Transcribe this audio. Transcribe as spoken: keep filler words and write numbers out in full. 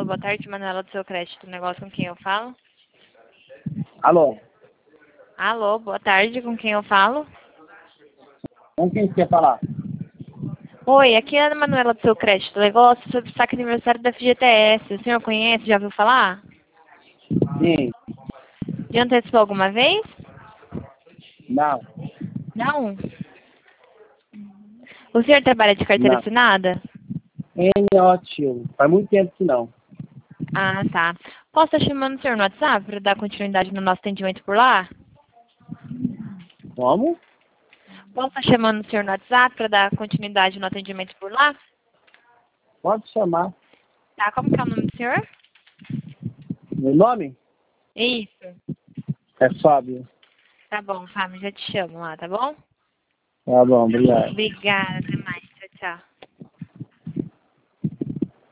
Alô, boa tarde, Manuela do seu crédito. Negócio com quem eu falo? Alô? Alô, boa tarde, com quem eu falo? Com quem você quer falar? Oi, aqui é a Manuela do seu crédito. Negócio sobre o saque aniversário da F G T S. O senhor conhece? Já ouviu falar? Sim. Já antecipou alguma vez? Não. Não. O senhor trabalha de carteira Não. assinada? N ótimo. Faz muito tempo que não. Ah, tá. Posso estar chamando o senhor no WhatsApp para dar continuidade no nosso atendimento por lá? Como? Posso estar chamando o senhor no WhatsApp para dar continuidade no atendimento por lá? Pode chamar. Tá, como que é o nome do senhor? Meu nome? Isso. É Fábio. Tá bom, Fábio, já te chamo lá, tá bom? Tá bom, obrigado. Obrigada.